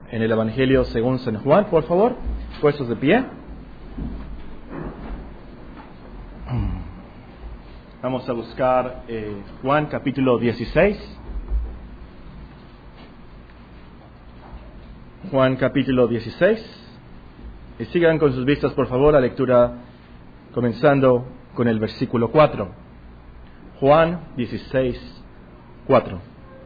en el Evangelio según San Juan, por favor, puestos de pie. Vamos a buscar Juan capítulo 16. Juan capítulo 16. Y sigan con sus vistas, por favor, la lectura comenzando con el versículo 4. Juan 16, 4.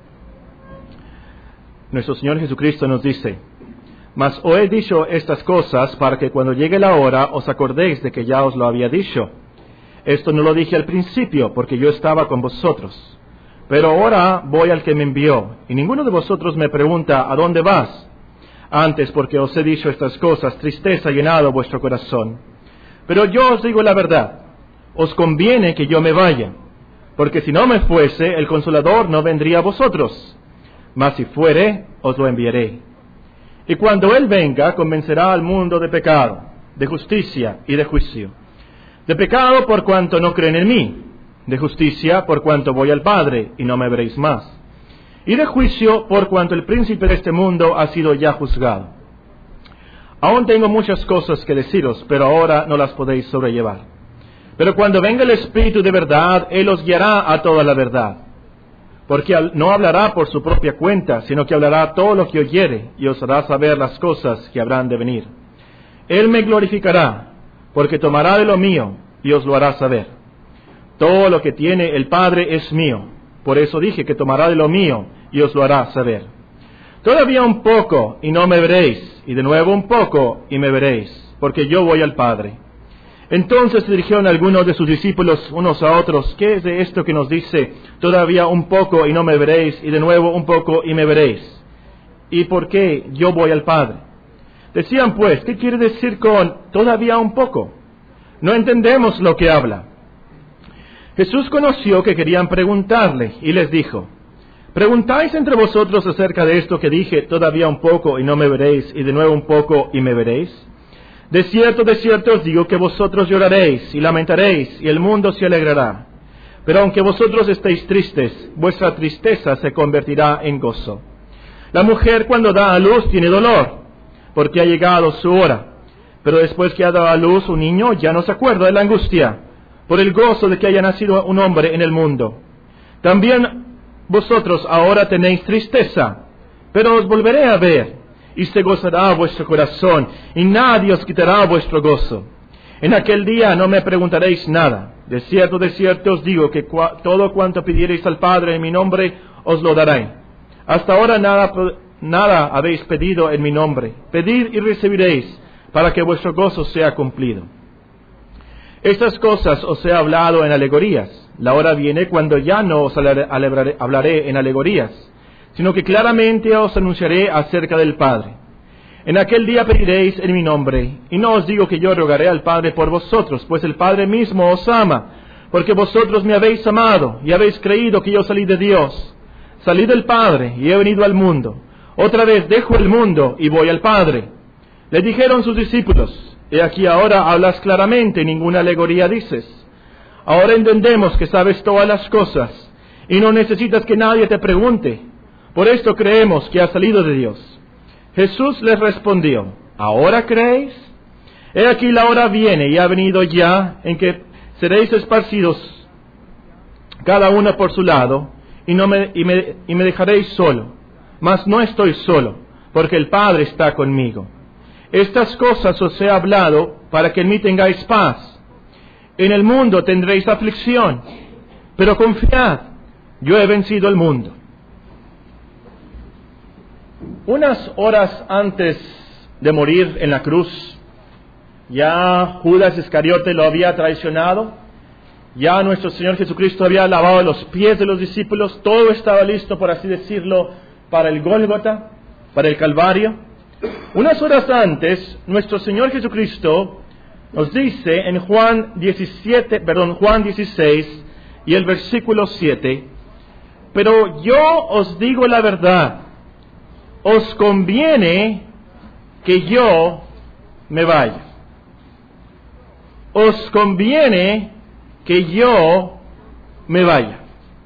Nuestro Señor Jesucristo nos dice: Mas os he dicho estas cosas para que cuando llegue la hora os acordéis de que ya os lo había dicho. Esto no lo dije al principio, porque yo estaba con vosotros. Pero ahora voy al que me envió, y ninguno de vosotros me pregunta: ¿a dónde vas? Antes, porque os he dicho estas cosas, tristeza ha llenado vuestro corazón. Pero yo os digo la verdad, os conviene que yo me vaya, porque si no me fuese, el Consolador no vendría a vosotros. Mas si fuere, os lo enviaré. Y cuando Él venga, convencerá al mundo de pecado, de justicia y de juicio. De pecado por cuanto no creen en mí, de justicia por cuanto voy al Padre y no me veréis más, y de juicio por cuanto el príncipe de este mundo ha sido ya juzgado. Aún tengo muchas cosas que deciros, pero ahora no las podéis sobrellevar. Pero cuando venga el Espíritu de verdad, Él os guiará a toda la verdad. Porque no hablará por su propia cuenta, sino que hablará todo lo que oyere, y os hará saber las cosas que habrán de venir. Él me glorificará, porque tomará de lo mío, y os lo hará saber. Todo lo que tiene el Padre es mío, por eso dije que tomará de lo mío, y os lo hará saber. Todavía un poco, y no me veréis, y de nuevo un poco, y me veréis, porque yo voy al Padre. Entonces se dirigieron algunos de sus discípulos unos a otros: ¿qué es de esto que nos dice, todavía un poco y no me veréis, y de nuevo un poco y me veréis? ¿Y por qué yo voy al Padre? Decían pues: ¿qué quiere decir con todavía un poco? No entendemos lo que habla. Jesús conoció que querían preguntarle, y les dijo: ¿preguntáis entre vosotros acerca de esto que dije, todavía un poco y no me veréis, y de nuevo un poco y me veréis? De cierto os digo que vosotros lloraréis y lamentaréis, y el mundo se alegrará. Pero aunque vosotros estéis tristes, vuestra tristeza se convertirá en gozo. La mujer cuando da a luz tiene dolor, porque ha llegado su hora. Pero después que ha dado a luz un niño, ya no se acuerda de la angustia, por el gozo de que haya nacido un hombre en el mundo. También vosotros ahora tenéis tristeza, pero os volveré a ver, y se gozará vuestro corazón, y nadie os quitará vuestro gozo. En aquel día no me preguntaréis nada. De cierto os digo que todo cuanto pidiereis al Padre en mi nombre, os lo daré. Hasta ahora nada habéis pedido en mi nombre. Pedid y recibiréis, para que vuestro gozo sea cumplido. Estas cosas os he hablado en alegorías. La hora viene cuando ya no os hablaré en alegorías, sino que claramente os anunciaré acerca del Padre. En aquel día pediréis en mi nombre, y no os digo que yo rogaré al Padre por vosotros, pues el Padre mismo os ama, porque vosotros me habéis amado, y habéis creído que yo salí de Dios. Salí del Padre, y he venido al mundo. Otra vez dejo el mundo, y voy al Padre. Le dijeron sus discípulos: he aquí ahora hablas claramente, ninguna alegoría dices. Ahora entendemos que sabes todas las cosas, y no necesitas que nadie te pregunte. Por esto creemos que ha salido de Dios. Jesús les respondió: ¿ahora creéis? He aquí la hora viene y ha venido ya en que seréis esparcidos cada uno por su lado, y me dejaréis solo. Mas no estoy solo, porque el Padre está conmigo. Estas cosas os he hablado para que en mí tengáis paz. En el mundo tendréis aflicción, pero confiad, yo he vencido el mundo. Unas horas antes de morir en la cruz, ya Judas Iscariote lo había traicionado, ya nuestro Señor Jesucristo había lavado los pies de los discípulos, todo estaba listo, por así decirlo, para el Gólgota, para el Calvario. Unas horas antes, nuestro Señor Jesucristo nos dice en Juan 16 y el versículo 7: pero yo os digo la verdad, os conviene que yo me vaya. Os conviene que yo me vaya.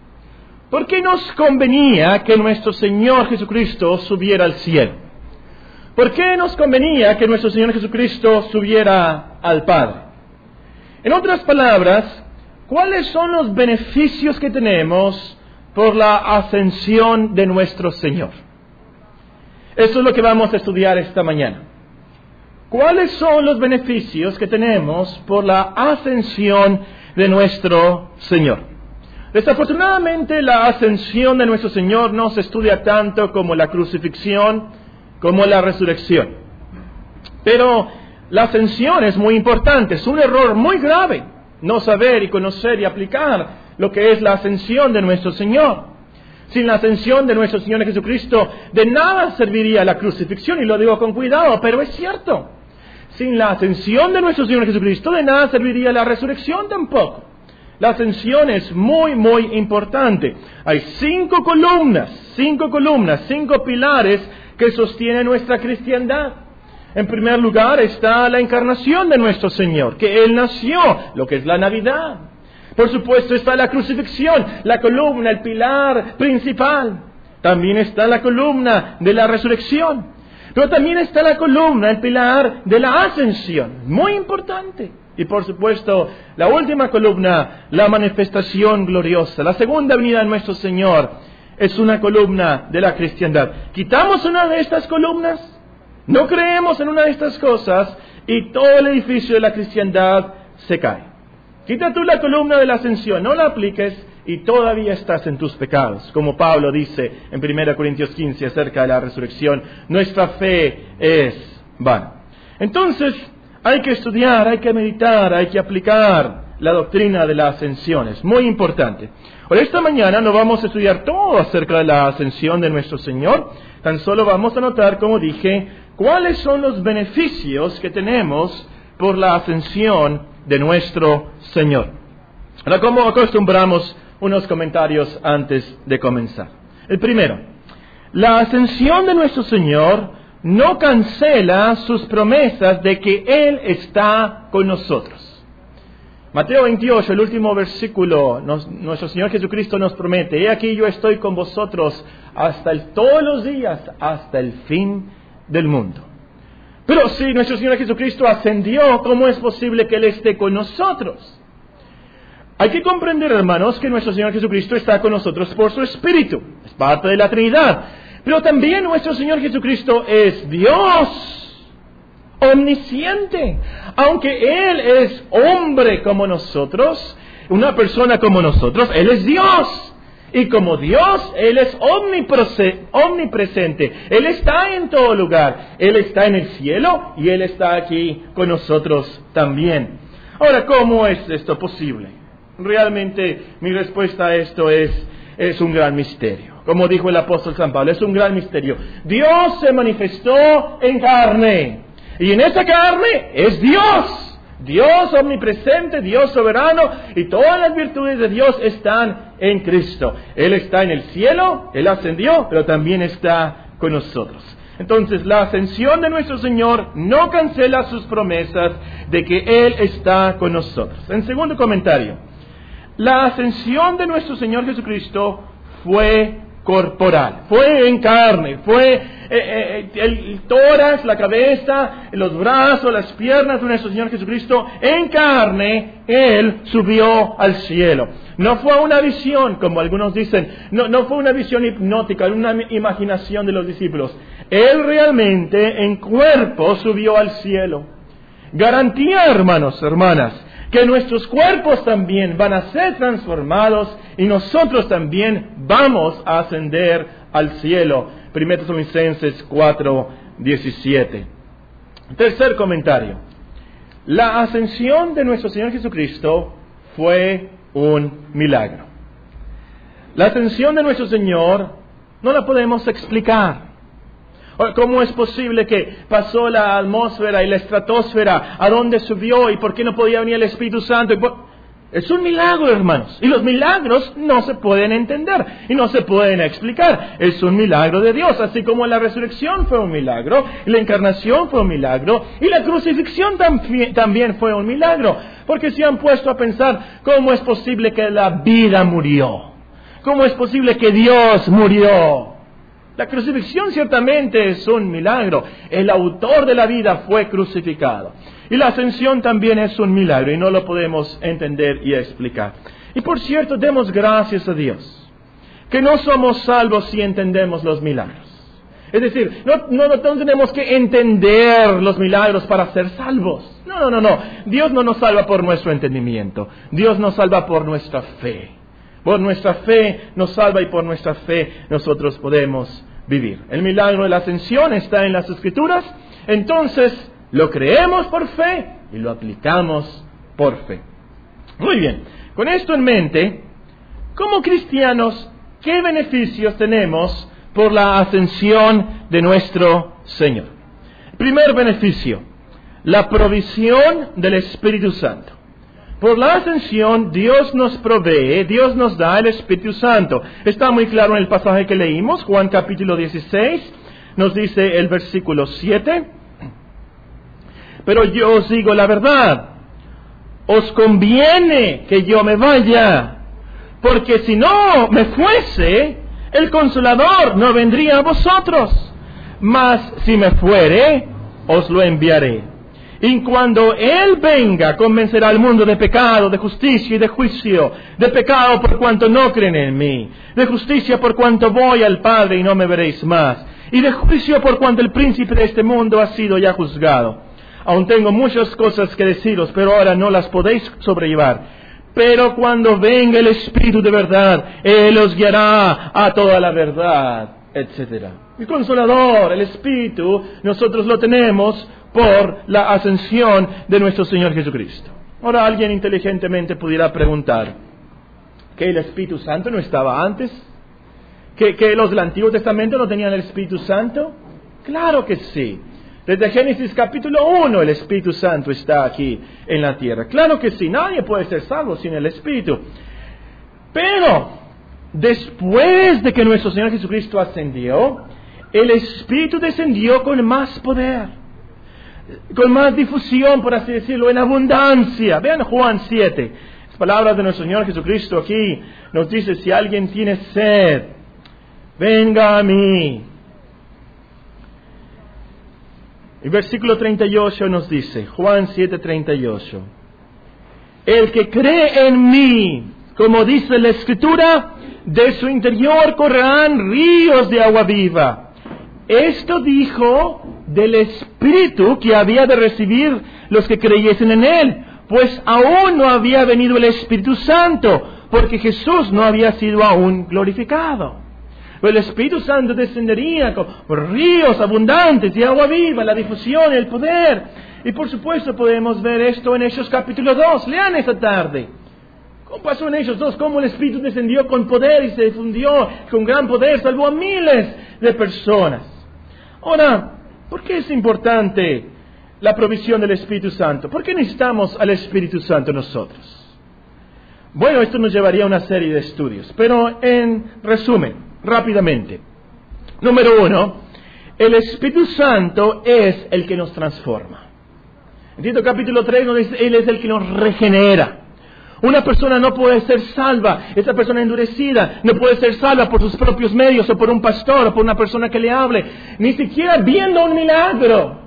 ¿Por qué nos convenía que nuestro Señor Jesucristo subiera al cielo? ¿Por qué nos convenía que nuestro Señor Jesucristo subiera al Padre? En otras palabras, ¿cuáles son los beneficios que tenemos por la ascensión de nuestro Señor? Eso es lo que vamos a estudiar esta mañana. ¿Cuáles son los beneficios que tenemos por la ascensión de nuestro Señor? Desafortunadamente, la ascensión de nuestro Señor no se estudia tanto como la crucifixión, como la resurrección. Pero la ascensión es muy importante, es un error muy grave no saber y conocer y aplicar lo que es la ascensión de nuestro Señor. Sin la ascensión de nuestro Señor Jesucristo, de nada serviría la crucifixión, y lo digo con cuidado, pero es cierto. Sin la ascensión de nuestro Señor Jesucristo, de nada serviría la resurrección tampoco. La ascensión es muy, muy importante. Hay 5 columnas, 5 pilares que sostienen nuestra cristiandad. En primer lugar está la encarnación de nuestro Señor, que Él nació, lo que es la Navidad. Por supuesto está la crucifixión, la columna, el pilar principal. También está la columna de la resurrección. Pero también está la columna, el pilar de la ascensión, muy importante. Y por supuesto, la última columna, la manifestación gloriosa, la segunda venida de nuestro Señor, es una columna de la cristiandad. Quitamos una de estas columnas, no creemos en una de estas cosas, y todo el edificio de la cristiandad se cae. Quita tú la columna de la ascensión, no la apliques, y todavía estás en tus pecados. Como Pablo dice en 1 Corintios 15 acerca de la resurrección, nuestra fe es vana. Entonces, hay que estudiar, hay que meditar, hay que aplicar la doctrina de la ascensión. Es muy importante. Por esta mañana no vamos a estudiar todo acerca de la ascensión de nuestro Señor. Tan solo vamos a notar, como dije, cuáles son los beneficios que tenemos por la ascensión de nuestro Señor. Ahora, como acostumbramos, unos comentarios antes de comenzar. El primero, la ascensión de nuestro Señor no cancela sus promesas de que Él está con nosotros. Mateo 28, el último versículo, nuestro Señor Jesucristo nos promete: he aquí yo estoy con vosotros todos los días, hasta el fin del mundo. Pero si nuestro Señor Jesucristo ascendió, ¿cómo es posible que Él esté con nosotros? Hay que comprender, hermanos, que nuestro Señor Jesucristo está con nosotros por su Espíritu. Es parte de la Trinidad. Pero también nuestro Señor Jesucristo es Dios, omnisciente. Aunque Él es hombre como nosotros, una persona como nosotros, Él es Dios. Y como Dios, Él es omnipresente. Él está en todo lugar. Él está en el cielo y Él está aquí con nosotros también. Ahora, ¿cómo es esto posible? Realmente mi respuesta a esto es un gran misterio. Como dijo el apóstol San Pablo, es un gran misterio. Dios se manifestó en carne. Y en esa carne es Dios. Dios omnipresente, Dios soberano, y todas las virtudes de Dios están en Cristo. Él está en el cielo, Él ascendió, pero también está con nosotros. Entonces, la ascensión de nuestro Señor no cancela sus promesas de que Él está con nosotros. En segundo comentario, la ascensión de nuestro Señor Jesucristo fue corporal, fue en carne, fue el tórax, la cabeza, los brazos, las piernas de nuestro Señor Jesucristo, en carne, Él subió al cielo. No fue una visión, como algunos dicen, no fue una visión hipnótica, una imaginación de los discípulos. Él realmente en cuerpo subió al cielo. Garantía, hermanos, hermanas, que nuestros cuerpos también van a ser transformados y nosotros también vamos a ascender al cielo. 1 Tesalonicenses 4:17. Tercer comentario. La ascensión de nuestro Señor Jesucristo fue un milagro. La ascensión de nuestro Señor no la podemos explicar. ¿Cómo es posible que pasó la atmósfera y la estratosfera? ¿A dónde subió? ¿Y por qué no podía venir el Espíritu Santo? Es un milagro, hermanos. Y los milagros no se pueden entender y no se pueden explicar. Es un milagro de Dios. Así como la resurrección fue un milagro, y la encarnación fue un milagro, y la crucifixión también fue un milagro. Porque se han puesto a pensar, ¿cómo es posible que la vida murió? ¿Cómo es posible que Dios murió? La crucifixión ciertamente es un milagro. El autor de la vida fue crucificado. Y la ascensión también es un milagro y no lo podemos entender y explicar. Y por cierto, demos gracias a Dios, que no somos salvos si entendemos los milagros. Es decir, no tenemos que entender los milagros para ser salvos. No. Dios no nos salva por nuestro entendimiento. Dios nos salva por nuestra fe. Por nuestra fe nos salva y por nuestra fe nosotros podemos vivir. El milagro de la ascensión está en las Escrituras. Entonces, lo creemos por fe y lo aplicamos por fe. Muy bien. Con esto en mente, como cristianos, ¿qué beneficios tenemos por la ascensión de nuestro Señor? Primer beneficio, la provisión del Espíritu Santo. Por la ascensión, Dios nos provee, Dios nos da el Espíritu Santo. Está muy claro en el pasaje que leímos, Juan capítulo 16, nos dice el versículo 7. Pero yo os digo la verdad, os conviene que yo me vaya, porque si no me fuese, el Consolador no vendría a vosotros, mas si me fuere, os lo enviaré. Y cuando Él venga, convencerá al mundo de pecado, de justicia y de juicio. De pecado por cuanto no creen en mí, de justicia por cuanto voy al Padre y no me veréis más, y de juicio por cuanto el príncipe de este mundo ha sido ya juzgado. Aún tengo muchas cosas que deciros, pero ahora no las podéis sobrellevar. Pero cuando venga el Espíritu de verdad, Él os guiará a toda la verdad, etc. El Consolador, el Espíritu, nosotros lo tenemos por la ascensión de nuestro Señor Jesucristo. Ahora alguien inteligentemente pudiera preguntar, ¿que el Espíritu Santo no estaba antes? ¿Que los del Antiguo Testamento no tenían el Espíritu Santo? Claro que sí. Desde Génesis capítulo 1 el Espíritu Santo está aquí en la tierra. Claro que sí, nadie puede ser salvo sin el Espíritu. Pero después de que nuestro Señor Jesucristo ascendió, el Espíritu descendió con más poder, con más difusión, por así decirlo, en abundancia. Vean Juan 7. Las palabras de nuestro Señor Jesucristo aquí nos dice, si alguien tiene sed, venga a mí. El versículo 38 nos dice, Juan 7:38, el que cree en mí, como dice la Escritura, de su interior correrán ríos de agua viva. Esto dijo del Espíritu que había de recibir los que creyesen en Él, pues aún no había venido el Espíritu Santo, porque Jesús no había sido aún glorificado. Pero el Espíritu Santo descendería con ríos abundantes de agua viva, la difusión, el poder. Y por supuesto podemos ver esto en Hechos capítulo 2. Lean esta tarde. ¿Cómo pasó en Hechos 2? Cómo el Espíritu descendió con poder y se difundió con gran poder, salvó a miles de personas. Ahora, ¿por qué es importante la provisión del Espíritu Santo? ¿Por qué necesitamos al Espíritu Santo nosotros? Bueno, esto nos llevaría a una serie de estudios, pero en resumen, rápidamente. Número 1, el Espíritu Santo es el que nos transforma. En Tito capítulo 3 nos dice, Él es el que nos regenera. Una persona no puede ser salva, esa persona endurecida no puede ser salva por sus propios medios o por un pastor o por una persona que le hable, ni siquiera viendo un milagro,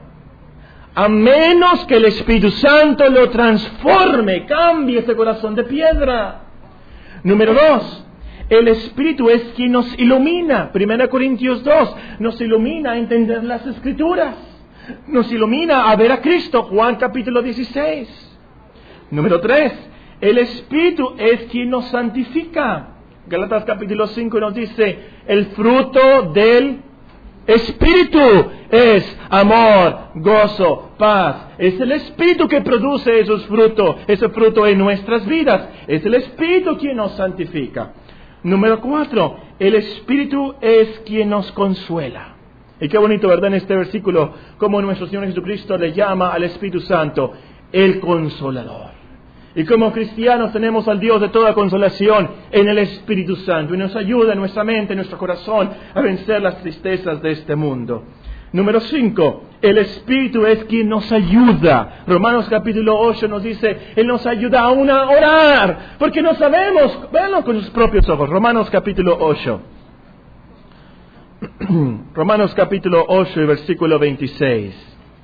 a menos que el Espíritu Santo lo transforme, cambie ese corazón de piedra. Número 2, el Espíritu es quien nos ilumina. 1 Corintios 2 nos ilumina a entender las Escrituras, nos ilumina a ver a Cristo. Juan capítulo 16. Número 3, el Espíritu es quien nos santifica. Gálatas capítulo 5 nos dice, el fruto del Espíritu es amor, gozo, paz. Es el Espíritu que produce ese fruto en nuestras vidas. Es el Espíritu quien nos santifica. Número 4, el Espíritu es quien nos consuela. Y qué bonito, ¿verdad? En este versículo, como nuestro Señor Jesucristo le llama al Espíritu Santo el Consolador. Y como cristianos tenemos al Dios de toda consolación en el Espíritu Santo. Y nos ayuda en nuestra mente, en nuestro corazón, a vencer las tristezas de este mundo. Número 5, el Espíritu es quien nos ayuda. Romanos capítulo 8 nos dice, Él nos ayuda aún a orar, porque no sabemos. Véanlo con sus propios ojos. Romanos capítulo 8. Romanos capítulo 8 y versículo 26.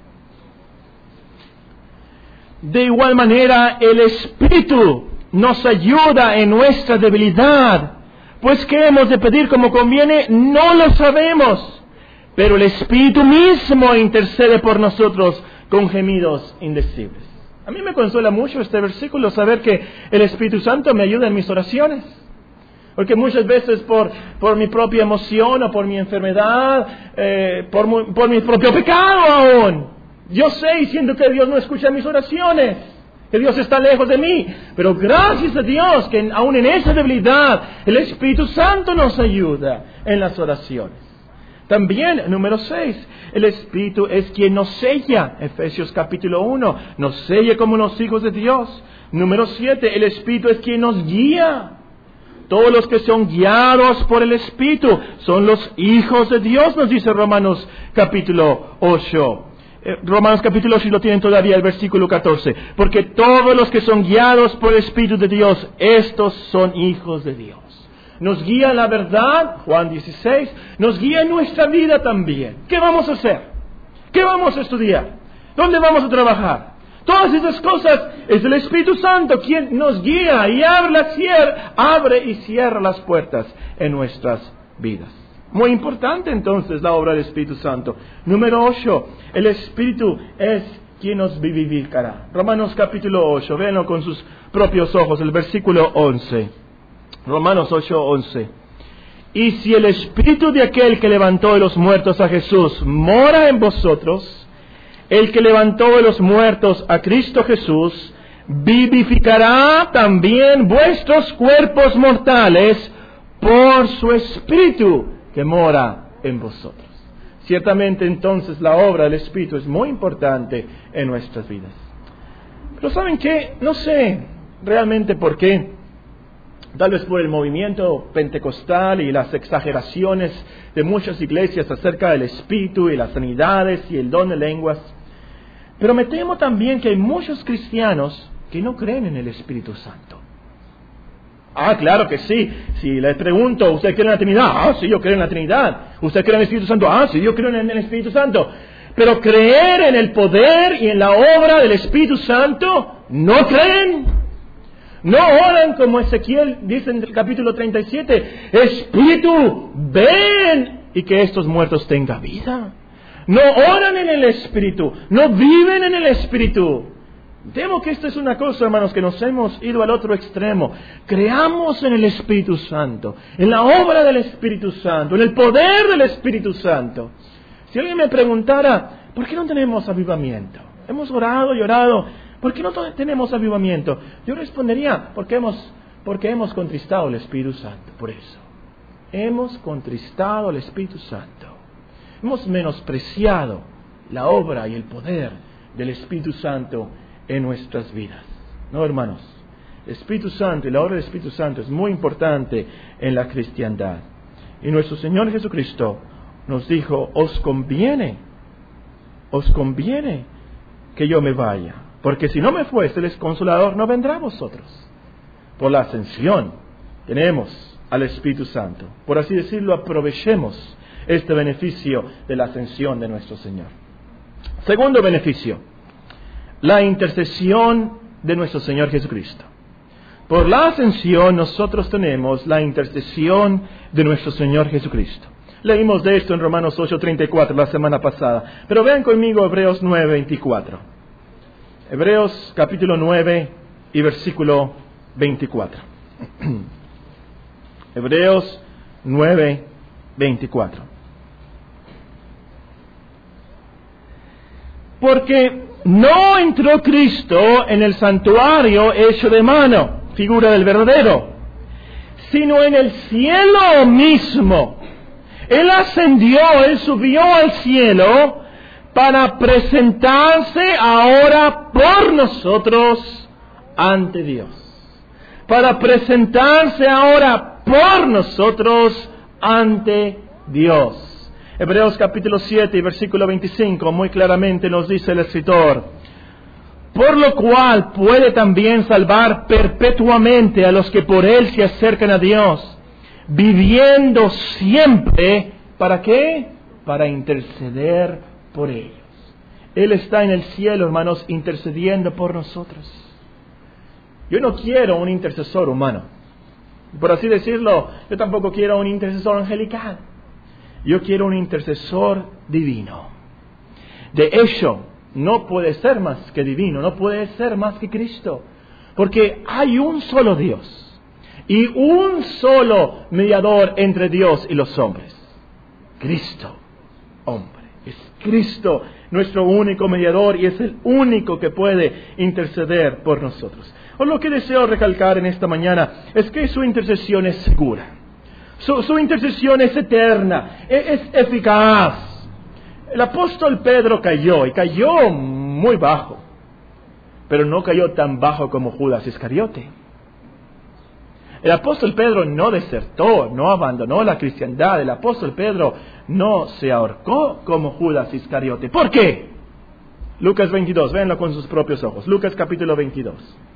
De igual manera, el Espíritu nos ayuda en nuestra debilidad, pues ¿qué hemos de pedir como conviene? No lo sabemos, pero el Espíritu mismo intercede por nosotros con gemidos indecibles. A mí me consuela mucho este versículo, saber que el Espíritu Santo me ayuda en mis oraciones. Porque muchas veces por mi propia emoción o por mi enfermedad, por mi propio pecado aún, yo sé y siento que Dios no escucha mis oraciones, que Dios está lejos de mí. Pero gracias a Dios que aún en esa debilidad el Espíritu Santo nos ayuda en las oraciones. También, número 6, el Espíritu es quien nos sella. Efesios capítulo 1, nos sella como los hijos de Dios. Número 7, el Espíritu es quien nos guía. Todos los que son guiados por el Espíritu son los hijos de Dios, nos dice Romanos capítulo 8. Romanos capítulo 8 lo tienen todavía, el versículo 14. Porque todos los que son guiados por el Espíritu de Dios, estos son hijos de Dios. Nos guía la verdad, Juan 16, nos guía en nuestra vida también. ¿Qué vamos a hacer? ¿Qué vamos a estudiar? ¿Dónde vamos a trabajar? Todas esas cosas es el Espíritu Santo quien nos guía y abre y cierra las puertas en nuestras vidas. Muy importante entonces la obra del Espíritu Santo. Número 8, el Espíritu es quien nos vivificará. Romanos capítulo 8, véanlo con sus propios ojos, el versículo 11. Romanos 8:11. Y si el Espíritu de aquel que levantó de los muertos a Jesús mora en vosotros, el que levantó de los muertos a Cristo Jesús, vivificará también vuestros cuerpos mortales por su Espíritu que mora en vosotros. Ciertamente entonces la obra del Espíritu es muy importante en nuestras vidas. Pero ¿saben qué? No sé realmente por qué. Tal vez por el movimiento pentecostal y las exageraciones de muchas iglesias acerca del Espíritu y las sanidades y el don de lenguas. Pero me temo también que hay muchos cristianos que no creen en el Espíritu Santo. Claro que sí. Si les pregunto, ¿usted cree en la Trinidad? Sí, yo creo en la Trinidad. ¿Usted cree en el Espíritu Santo? Sí, yo creo en el Espíritu Santo. Pero creer en el poder y en la obra del Espíritu Santo, ¿no creen? No oran como Ezequiel dice en el capítulo 37, Espíritu, ven y que estos muertos tengan vida. No oran en el Espíritu, no viven en el Espíritu. Temo que esto es una cosa, hermanos, que nos hemos ido al otro extremo. Creamos en el Espíritu Santo, en la obra del Espíritu Santo, en el poder del Espíritu Santo. Si alguien me preguntara, ¿por qué no tenemos avivamiento? Hemos orado y orado. ¿Por qué no tenemos avivamiento? Yo respondería, porque hemos contristado al Espíritu Santo, por eso. Hemos contristado al Espíritu Santo. Hemos menospreciado la obra y el poder del Espíritu Santo en nuestras vidas. No, hermanos, el Espíritu Santo y la obra del Espíritu Santo es muy importante en la cristiandad. Y nuestro Señor Jesucristo nos dijo, os conviene que yo me vaya. Porque si no me fuese, el Consolador no vendrá a vosotros. Por la ascensión tenemos al Espíritu Santo. Por así decirlo, aprovechemos este beneficio de la ascensión de nuestro Señor. Segundo beneficio, la intercesión de nuestro Señor Jesucristo. Por la ascensión nosotros tenemos la intercesión de nuestro Señor Jesucristo. Leímos de esto en Romanos 8:34 la semana pasada. Pero vean conmigo Hebreos 9:24. Hebreos capítulo 9 y versículo 24. Hebreos 9:24. Porque no entró Cristo en el santuario hecho de mano, figura del verdadero, sino en el cielo mismo. Él ascendió, Él subió al cielo para presentarse ahora por nosotros ante Dios. Para presentarse ahora por nosotros ante Dios. Hebreos capítulo 7 y versículo 25 muy claramente nos dice el escritor: por lo cual puede también salvar perpetuamente a los que por Él se acercan a Dios, viviendo siempre ¿Para qué? Para interceder por ellos. Él está en el cielo, hermanos, intercediendo por nosotros. Yo no quiero un intercesor humano. Por así decirlo, yo tampoco quiero un intercesor angelical. Yo quiero un intercesor divino. De hecho, no puede ser más que divino, no puede ser más que Cristo. Porque hay un solo Dios y un solo mediador entre Dios y los hombres. Cristo, hombre. Es Cristo nuestro único mediador y es el único que puede interceder por nosotros. O lo que deseo recalcar en esta mañana es que su intercesión es segura. Su intercesión es eterna, es eficaz. El apóstol Pedro cayó y cayó muy bajo, pero no cayó tan bajo como Judas Iscariote. El apóstol Pedro no desertó, no abandonó la cristiandad. El apóstol Pedro no se ahorcó como Judas Iscariote. ¿Por qué? Lucas 22, véanlo con sus propios ojos. Lucas capítulo 22.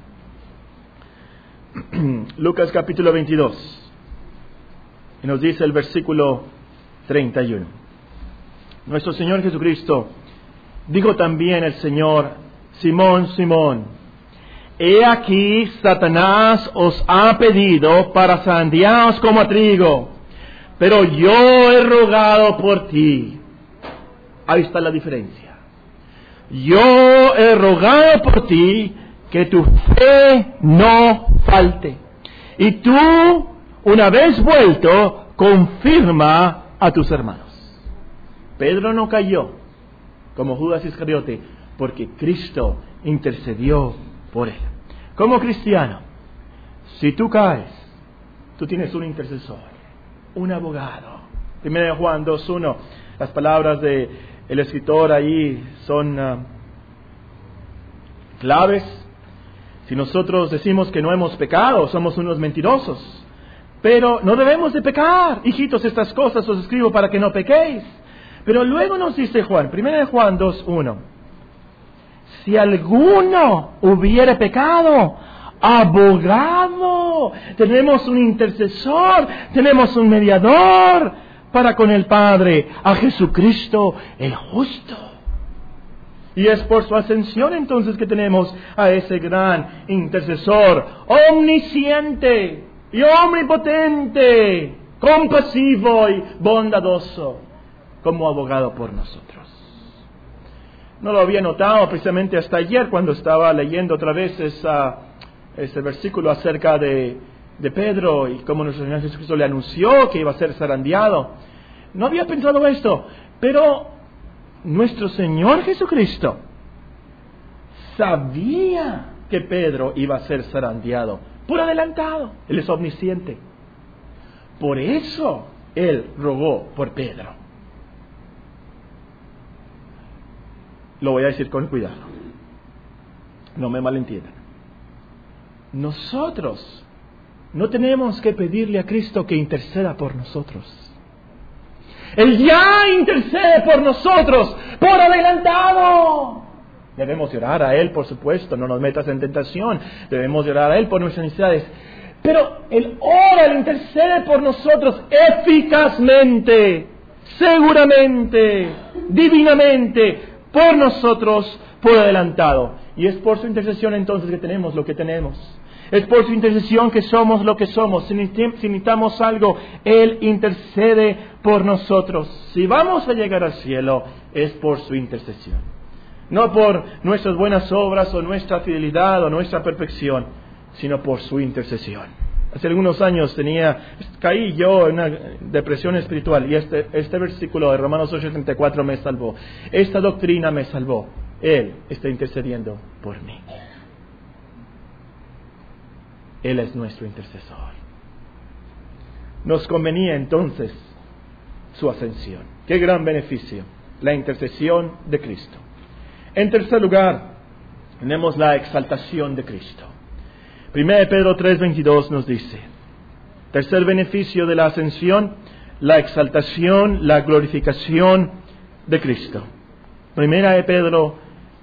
Lucas capítulo 22. Y nos dice el versículo 31. Nuestro Señor Jesucristo dijo también el Señor: Simón, Simón, he aquí Satanás os ha pedido para zarandearos como a trigo, pero yo he rogado por ti. Ahí está la diferencia. Yo he rogado por ti que tu fe no falte. Y tú, una vez vuelto, confirma a tus hermanos. Pedro no cayó como Judas Iscariote porque Cristo intercedió por él. Como cristiano, si tú caes, tú tienes un intercesor, un abogado. 1 Juan 2:1, las palabras del escritor ahí son claves. Si nosotros decimos que no hemos pecado, somos unos mentirosos. Pero no debemos de pecar. Hijitos, estas cosas os escribo para que no pequéis. Pero luego nos dice Juan, 1 Juan 2:1, si alguno hubiere pecado, abogado, tenemos un intercesor, tenemos un mediador para con el Padre, a Jesucristo el justo. Y es por su ascensión entonces que tenemos a ese gran intercesor, omnisciente y omnipotente, compasivo y bondadoso, como abogado por nosotros. No lo había notado precisamente hasta ayer cuando estaba leyendo otra vez ese versículo acerca de Pedro y cómo nuestro Señor Jesucristo le anunció que iba a ser zarandeado. No había pensado esto, pero nuestro Señor Jesucristo sabía que Pedro iba a ser zarandeado por adelantado. Él es omnisciente. Por eso Él rogó por Pedro. Lo voy a decir con cuidado. No me malentiendan. Nosotros no tenemos que pedirle a Cristo que interceda por nosotros. Él ya intercede por nosotros, por adelantado. Debemos llorar a Él, por supuesto, no nos metas en tentación. Debemos llorar a Él por nuestras necesidades. Pero Él ora, Él intercede por nosotros eficazmente, seguramente, divinamente, por nosotros, por adelantado. Y es por su intercesión entonces que tenemos lo que tenemos. Es por su intercesión que somos lo que somos. Si necesitamos algo, Él intercede por nosotros. Si vamos a llegar al cielo, es por su intercesión. No por nuestras buenas obras o nuestra fidelidad o nuestra perfección, sino por su intercesión. Hace algunos años caí yo en una depresión espiritual y este versículo de Romanos 8:34 me salvó. Esta doctrina me salvó. Él está intercediendo por mí. Él es nuestro intercesor. Nos convenía entonces su ascensión. ¡Qué gran beneficio! La intercesión de Cristo. En tercer lugar, tenemos la exaltación de Cristo. 1 Pedro 3:22 nos dice, tercer beneficio de la ascensión, la exaltación, la glorificación de Cristo. 1 Pedro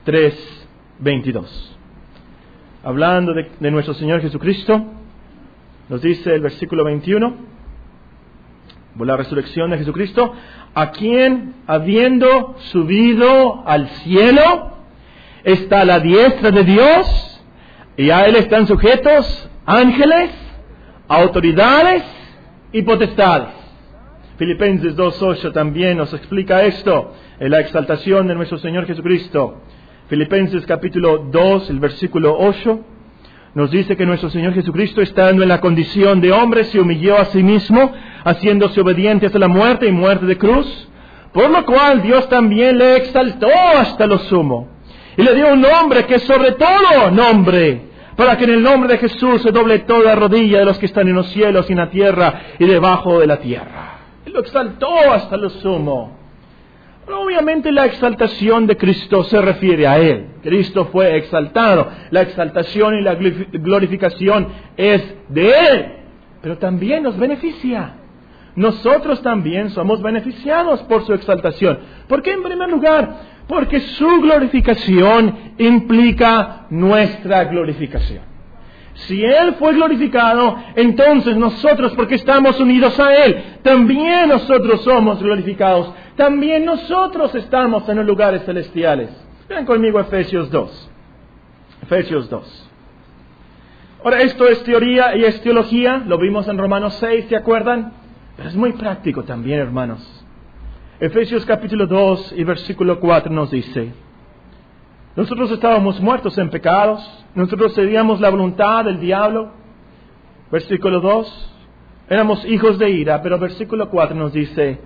3:22. Hablando de nuestro Señor Jesucristo, nos dice el versículo 21, por la resurrección de Jesucristo, a quien, habiendo subido al cielo, está a la diestra de Dios, y a Él están sujetos ángeles, autoridades y potestades. Filipenses 2:8 también nos explica esto, en la exaltación de nuestro Señor Jesucristo. Filipenses capítulo 2, el versículo 8, nos dice que nuestro Señor Jesucristo, estando en la condición de hombre, se humilló a sí mismo, haciéndose obediente hasta la muerte y muerte de cruz, por lo cual Dios también le exaltó hasta lo sumo, y le dio un nombre que es sobre todo nombre, para que en el nombre de Jesús se doble toda rodilla de los que están en los cielos y en la tierra y debajo de la tierra. Él lo exaltó hasta lo sumo. Pero obviamente la exaltación de Cristo se refiere a Él. Cristo fue exaltado. La exaltación y la glorificación es de Él. Pero también nos beneficia. Nosotros también somos beneficiados por su exaltación. ¿Por qué? En primer lugar, porque su glorificación implica nuestra glorificación. Si Él fue glorificado, entonces nosotros, porque estamos unidos a Él, también nosotros somos glorificados. También nosotros estamos en los lugares celestiales. Vean conmigo Efesios 2. Efesios 2. Ahora, esto es teoría y es teología. Lo vimos en Romanos 6, ¿se acuerdan? Pero es muy práctico también, hermanos. Efesios capítulo 2 y versículo 4 nos dice: nosotros estábamos muertos en pecados, nosotros seguíamos la voluntad del diablo. Versículo 2, éramos hijos de ira, pero versículo 4 nos dice: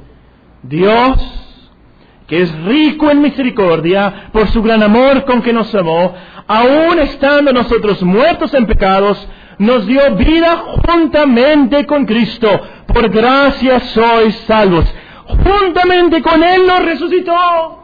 Dios, que es rico en misericordia, por su gran amor con que nos amó, aun estando nosotros muertos en pecados, nos dio vida juntamente con Cristo. Por gracia sois salvos. Juntamente con Él nos resucitó.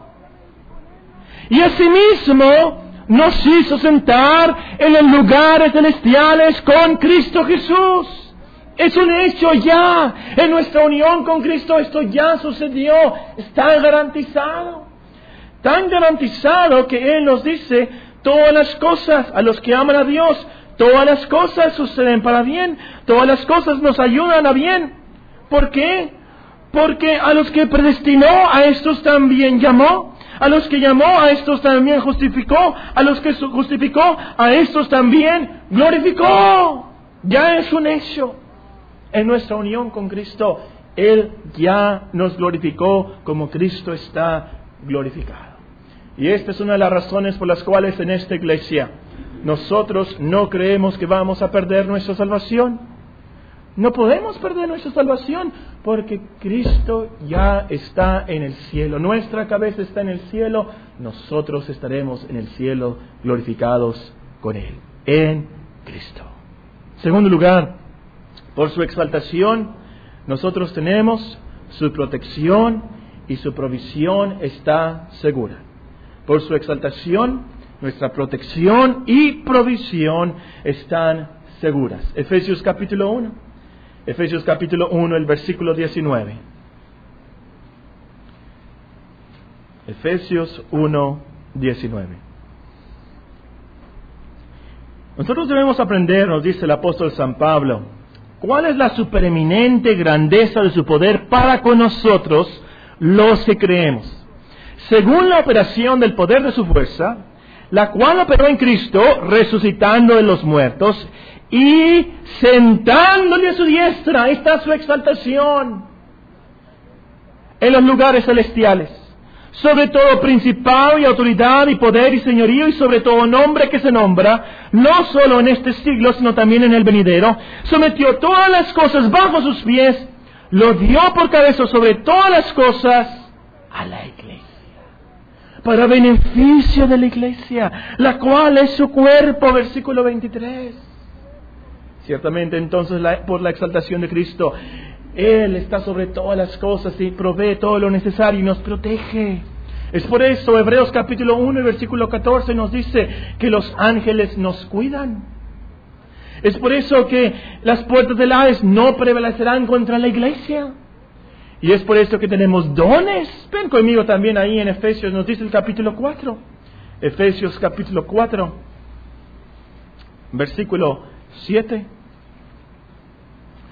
Y asimismo nos hizo sentar en los lugares celestiales con Cristo Jesús. Es un hecho ya. En nuestra unión con Cristo esto ya sucedió. Está garantizado. Tan garantizado que Él nos dice: todas las cosas a los que aman a Dios, todas las cosas suceden para bien. Todas las cosas nos ayudan a bien. ¿Por qué? Porque a los que predestinó, a estos también llamó. A los que llamó, a estos también justificó. A los que justificó, a estos también glorificó. Ya es un hecho. En nuestra unión con Cristo, Él ya nos glorificó como Cristo está glorificado. Y esta es una de las razones por las cuales en esta iglesia nosotros no creemos que vamos a perder nuestra salvación. No podemos perder nuestra salvación porque Cristo ya está en el cielo. Nuestra cabeza está en el cielo. Nosotros estaremos en el cielo glorificados con Él, en Cristo. Segundo lugar, por su exaltación, nosotros tenemos su protección y su provisión está segura. Por su exaltación, nuestra protección y provisión están seguras. Efesios capítulo 1. Efesios capítulo 1, el versículo 19. Efesios 1, 19. Nosotros debemos aprender, nos dice el apóstol San Pablo, cuál es la supereminente grandeza de su poder para con nosotros, los que creemos, según la operación del poder de su fuerza, la cual operó en Cristo, resucitando de los muertos y sentándole a su diestra. Ahí está su exaltación en los lugares celestiales, sobre todo principado y autoridad y poder y señorío, y sobre todo nombre que se nombra, no solo en este siglo, sino también en el venidero. Sometió todas las cosas bajo sus pies, lo dio por cabeza sobre todas las cosas a la iglesia, para beneficio de la iglesia, la cual es su cuerpo. Versículo 23. Ciertamente entonces por la exaltación de Cristo, Él está sobre todas las cosas y provee todo lo necesario y nos protege. Es por eso Hebreos capítulo 1 y versículo 14 nos dice que los ángeles nos cuidan. Es por eso que las puertas del Hades no prevalecerán contra la iglesia. Y es por eso que tenemos dones. Ven conmigo también ahí en Efesios, nos dice el capítulo 4. Efesios capítulo 4, versículo 7.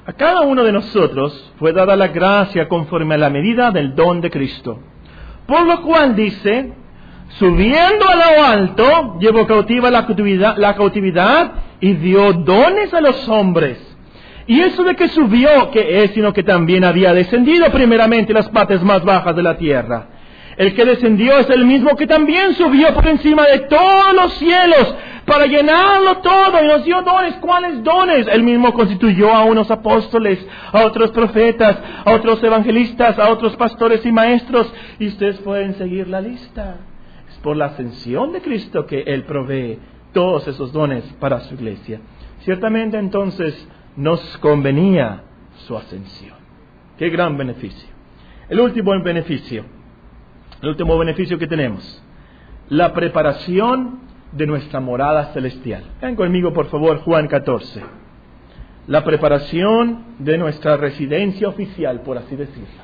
A cada uno de nosotros fue dada la gracia conforme a la medida del don de Cristo. Por lo cual dice, subiendo a lo alto, llevó cautiva la cautividad y dio dones a los hombres. Y eso de que subió, que es, sino que también había descendido primeramente las partes más bajas de la tierra. El que descendió es el mismo que también subió por encima de todos los cielos para llenarlo todo y nos dio dones. ¿Cuáles dones? Él mismo constituyó a unos apóstoles, a otros profetas, a otros evangelistas, a otros pastores y maestros. Y ustedes pueden seguir la lista. Es por la ascensión de Cristo que Él provee todos esos dones para su iglesia. Ciertamente entonces nos convenía su ascensión. ¡Qué gran beneficio! El último beneficio que tenemos, la preparación de nuestra morada celestial. Ven conmigo, por favor, Juan 14. La preparación de nuestra residencia oficial, por así decirlo.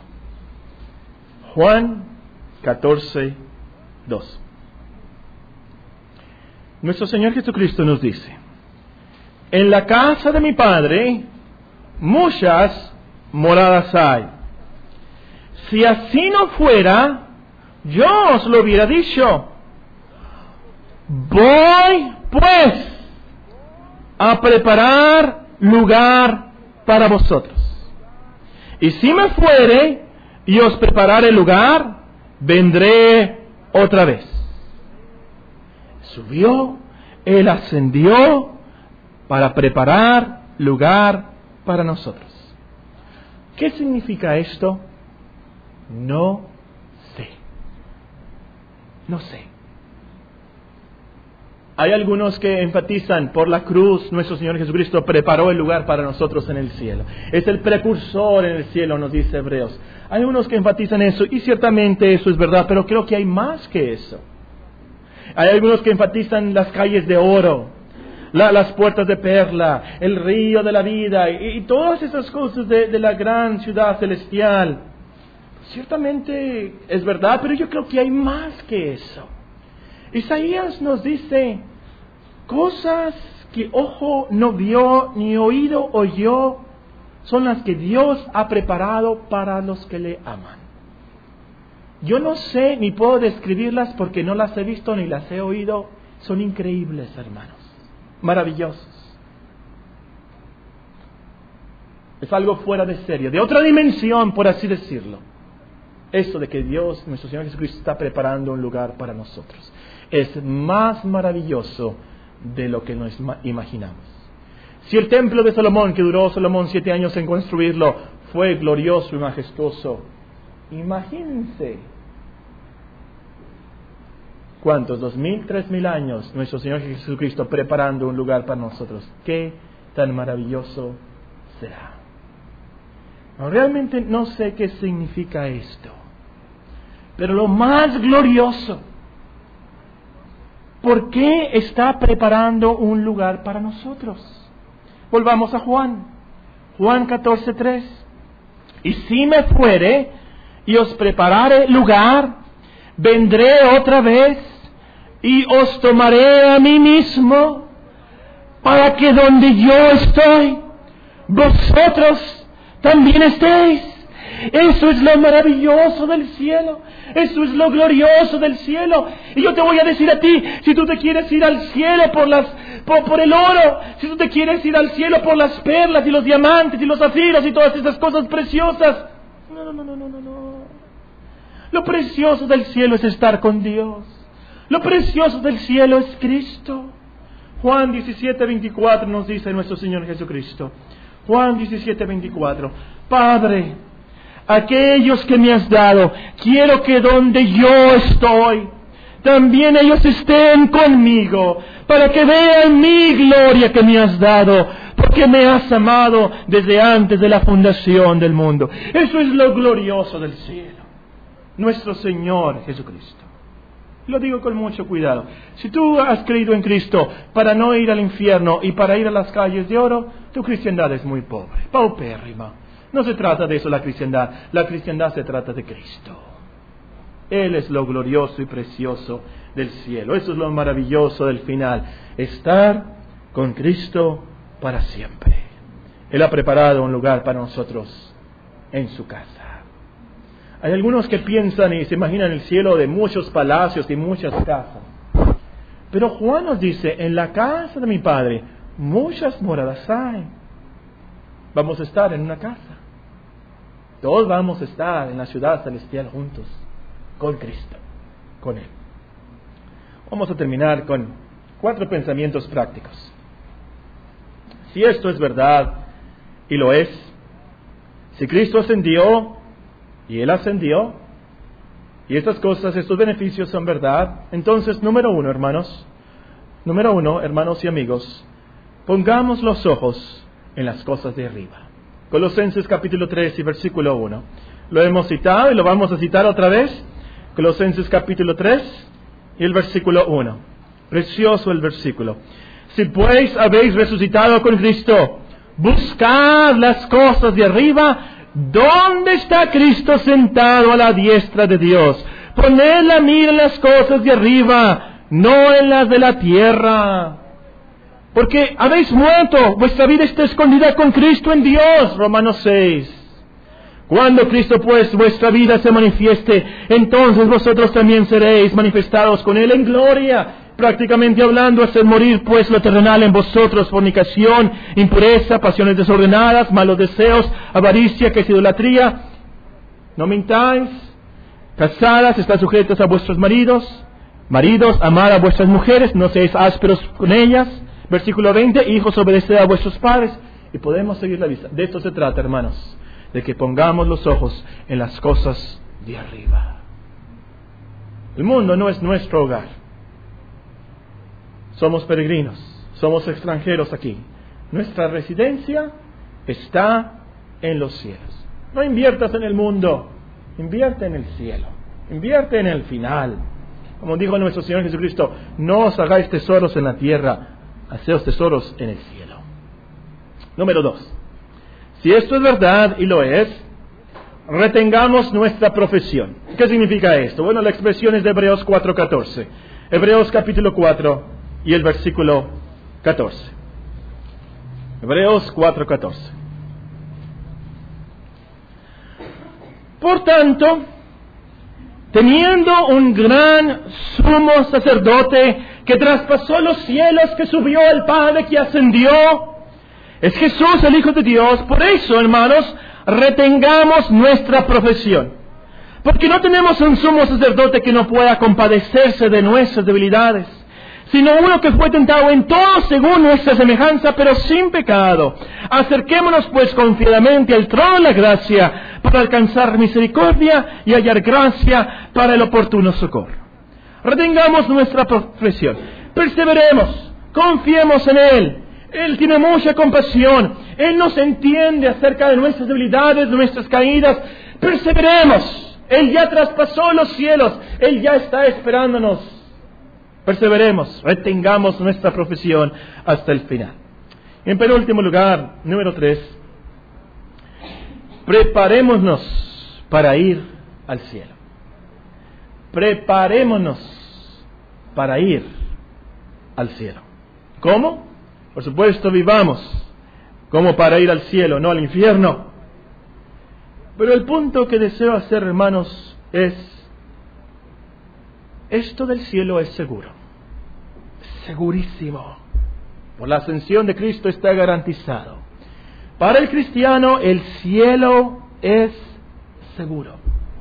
Juan 14, 2. Nuestro Señor Jesucristo nos dice, en la casa de mi Padre muchas moradas hay. Si así no fuera, yo os lo hubiera dicho. Voy, pues, a preparar lugar para vosotros. Y si me fuere y os preparare lugar, vendré otra vez. Subió, Él ascendió para preparar lugar para nosotros. ¿Qué significa esto? No sé. Hay algunos que enfatizan por la cruz, nuestro Señor Jesucristo preparó el lugar para nosotros en el cielo. Es el precursor en el cielo, nos dice Hebreos. Hay unos que enfatizan eso, y ciertamente eso es verdad, pero creo que hay más que eso. Hay algunos que enfatizan las calles de oro, las puertas de perla, el río de la vida, y todas esas cosas de la gran ciudad celestial. Ciertamente es verdad, pero yo creo que hay más que eso. Isaías nos dice cosas que ojo no vio ni oído oyó, son las que Dios ha preparado para los que le aman. Yo no sé ni puedo describirlas porque no las he visto ni las he oído. Son increíbles, hermanos, maravillosos. Es algo fuera de serie, de otra dimensión, por así decirlo. Eso de que Dios, nuestro Señor Jesucristo, está preparando un lugar para nosotros. Es más maravilloso de lo que nos imaginamos. Si el templo de Salomón, que duró Salomón 7 años en construirlo, fue glorioso y majestuoso, imagínense ¿cuántos? 2,000, 3,000 años nuestro Señor Jesucristo preparando un lugar para nosotros. ¿Qué tan maravilloso será? Realmente no sé qué significa esto. Pero lo más glorioso, ¿por qué está preparando un lugar para nosotros? Volvamos a Juan 14:3. Y si me fuere y os preparare lugar, vendré otra vez y os tomaré a mí mismo, para que donde yo estoy, vosotros también estéis. Eso es lo maravilloso del cielo. Eso es lo glorioso del cielo. Y yo te voy a decir a ti, si tú te quieres ir al cielo por el oro, si tú te quieres ir al cielo por las perlas y los diamantes y los zafiros y todas esas cosas preciosas, no. Lo precioso del cielo es estar con Dios. Lo precioso del cielo es Cristo. Juan 17:24 nos dice nuestro Señor Jesucristo. Juan 17:24. Padre, aquellos que me has dado, quiero que donde yo estoy, también ellos estén conmigo, para que vean mi gloria que me has dado, porque me has amado desde antes de la fundación del mundo. Eso es lo glorioso del cielo. Nuestro Señor Jesucristo. Lo digo con mucho cuidado. Si tú has creído en Cristo para no ir al infierno y para ir a las calles de oro, tu cristiandad es muy pobre, paupérrima. No se trata de eso la cristiandad. La cristiandad se trata de Cristo. Él es lo glorioso y precioso del cielo. Eso es lo maravilloso del final. Estar con Cristo para siempre. Él ha preparado un lugar para nosotros en su casa. Hay algunos que piensan y se imaginan el cielo de muchos palacios y muchas casas. Pero Juan nos dice, en la casa de mi Padre muchas moradas hay. Vamos a estar en una casa. Todos vamos a estar en la ciudad celestial juntos, con Cristo, con Él. Vamos a terminar con 4 pensamientos prácticos. Si esto es verdad, y lo es, si Cristo ascendió, y Él ascendió, y estas cosas, estos beneficios son verdad, entonces, número uno, hermanos y amigos, pongamos los ojos en las cosas de arriba. Colosenses capítulo 3 y versículo 1. Lo hemos citado y lo vamos a citar otra vez. Colosenses capítulo 3 y el versículo 1. Precioso el versículo. Si pues habéis resucitado con Cristo, buscad las cosas de arriba, donde está Cristo sentado a la diestra de Dios. Poned la mira en las cosas de arriba, no en las de la tierra. Porque habéis muerto, vuestra vida está escondida con Cristo en Dios. Romanos 6. Cuando Cristo pues vuestra vida se manifieste, entonces vosotros también seréis manifestados con Él en gloria. Prácticamente hablando, hacer morir pues lo terrenal en vosotros: fornicación, impureza, pasiones desordenadas, malos deseos, avaricia, que es idolatría. No mintáis. Casadas, estad sujetas a vuestros maridos. Maridos, amad a vuestras mujeres, no seáis ásperos con ellas. Versículo 20, hijos, obedeced a vuestros padres. Y podemos seguir la lista. De esto se trata, hermanos, de que pongamos los ojos en las cosas de arriba. El mundo no es nuestro hogar. Somos peregrinos, somos extranjeros aquí. Nuestra residencia está en los cielos. No inviertas en el mundo, invierte en el cielo, invierte en el final. Como dijo nuestro Señor Jesucristo, no os hagáis tesoros en la tierra, haceos tesoros en el cielo. Número 2. Si esto es verdad, y lo es, retengamos nuestra profesión. ¿Qué significa esto? Bueno, la expresión es de Hebreos 4:14. Hebreos capítulo 4 y el versículo 14. Hebreos 4:14. Por tanto, teniendo un gran sumo sacerdote que traspasó los cielos, que subió al Padre, que ascendió, es Jesús, el Hijo de Dios. Por eso, hermanos, retengamos nuestra profesión. Porque no tenemos un sumo sacerdote que no pueda compadecerse de nuestras debilidades, sino uno que fue tentado en todo según nuestra semejanza, pero sin pecado. Acerquémonos pues confiadamente al trono de la gracia, para alcanzar misericordia y hallar gracia para el oportuno socorro. Retengamos nuestra profesión, perseveremos, confiemos en Él. Él tiene mucha compasión, Él nos entiende acerca de nuestras debilidades, de nuestras caídas. Perseveremos, Él ya traspasó los cielos, Él ya está esperándonos. Perseveremos, retengamos nuestra profesión hasta el final. En penúltimo lugar, número 3, preparémonos para ir al cielo. Preparémonos para ir al cielo. ¿Cómo? Por supuesto, vivamos como para ir al cielo, no al infierno. Pero el punto que deseo hacer, hermanos, es: esto del cielo es seguro, segurísimo. Por la ascensión de Cristo está garantizado. Para el cristiano, el cielo es seguro.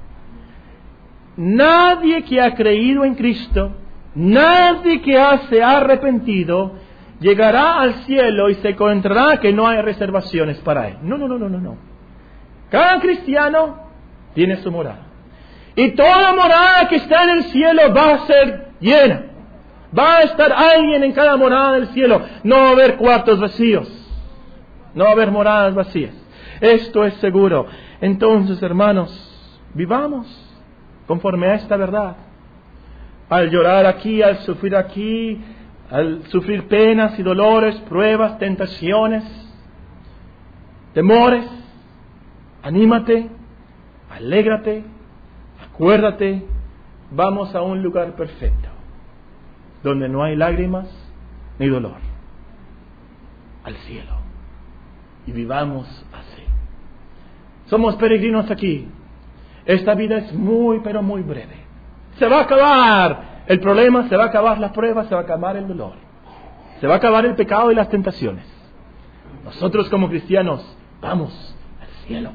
Nadie que ha creído en Cristo, nadie que se ha arrepentido, llegará al cielo y se encontrará que no hay reservaciones para él. No. Cada cristiano tiene su morada. Y toda morada que está en el cielo va a ser llena. Va a estar alguien en cada morada del cielo. No va a haber cuartos vacíos. No va a haber moradas vacías. Esto es seguro. Entonces, hermanos, vivamos conforme a esta verdad. Al llorar aquí, al sufrir penas y dolores, pruebas, tentaciones, temores, anímate, alégrate, acuérdate, vamos a un lugar perfecto, donde no hay lágrimas ni dolor, al cielo. y vivamos así. Somos peregrinos aquí. Esta vida es muy, pero muy breve. Se va a acabar el problema, se va a acabar la prueba, se va a acabar el dolor. Se va a acabar el pecado y las tentaciones. Nosotros como cristianos vamos al cielo.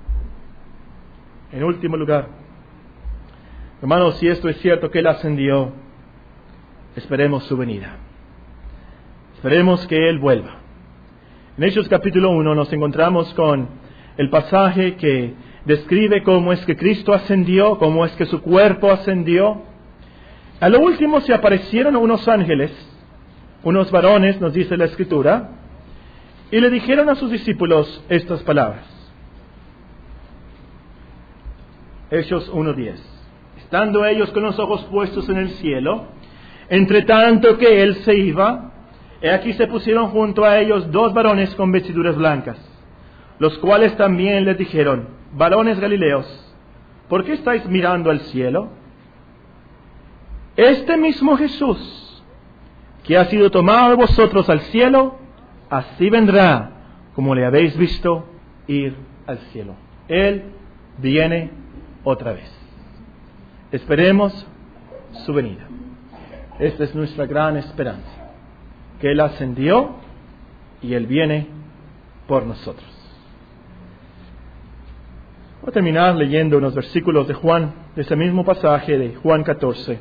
En último lugar, hermanos, si esto es cierto que Él ascendió, esperemos su venida. Esperemos que Él vuelva. En Hechos capítulo 1 nos encontramos con el pasaje que describe cómo es que Cristo ascendió, cómo es que su cuerpo ascendió. A lo último se aparecieron unos ángeles, unos varones, nos dice la Escritura, y le dijeron a sus discípulos estas palabras. Hechos 1:10. Estando ellos con los ojos puestos en el cielo, entre tanto que Él se iba, he aquí se pusieron junto a ellos 2 varones con vestiduras blancas, los cuales también les dijeron: varones galileos, ¿por qué estáis mirando al cielo? Este mismo Jesús, que ha sido tomado de vosotros al cielo, así vendrá como le habéis visto ir al cielo. Él viene otra vez. Esperemos su venida. Esta es nuestra gran esperanza, que Él ascendió y Él viene por nosotros. Voy a terminar leyendo unos versículos de Juan, de ese mismo pasaje de Juan 14.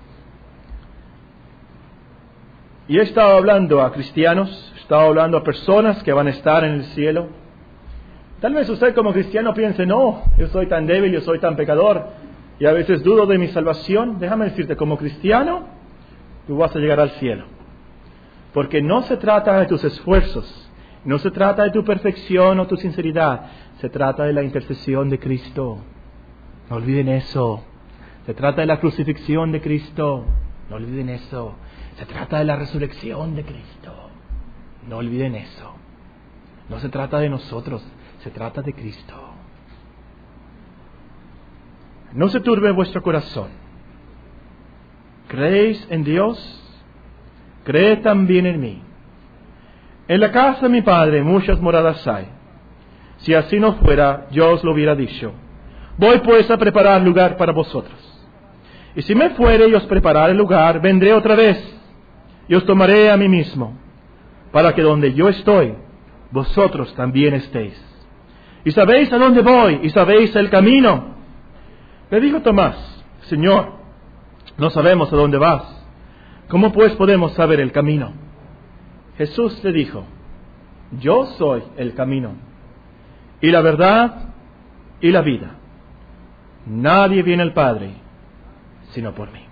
Y he estado hablando a cristianos, he estado hablando a personas que van a estar en el cielo. Tal vez usted como cristiano piense: no, yo soy tan débil, yo soy tan pecador, y a veces dudo de mi salvación. Déjame decirte, como cristiano, tú vas a llegar al cielo. Porque no se trata de tus esfuerzos, no se trata de tu perfección o tu sinceridad, se trata de la intercesión de Cristo. No olviden eso. Se trata de la crucifixión de Cristo. No olviden eso. Se trata de la resurrección de Cristo. No olviden eso. No se trata de nosotros, se trata de Cristo. No se turbe vuestro corazón. ¿Creéis en Dios? Creed también en mí. En la casa de mi Padre muchas moradas hay. Si así no fuera, yo os lo hubiera dicho. Voy pues a preparar lugar para vosotros. Y si me fuere y os preparare el lugar, vendré otra vez y os tomaré a mí mismo, para que donde yo estoy, vosotros también estéis. Y sabéis a dónde voy, y sabéis el camino. Le dijo Tomás: Señor, no sabemos a dónde vas. ¿Cómo pues podemos saber el camino? Jesús le dijo: yo soy el camino, y la verdad, y la vida. Nadie viene al Padre, sino por mí.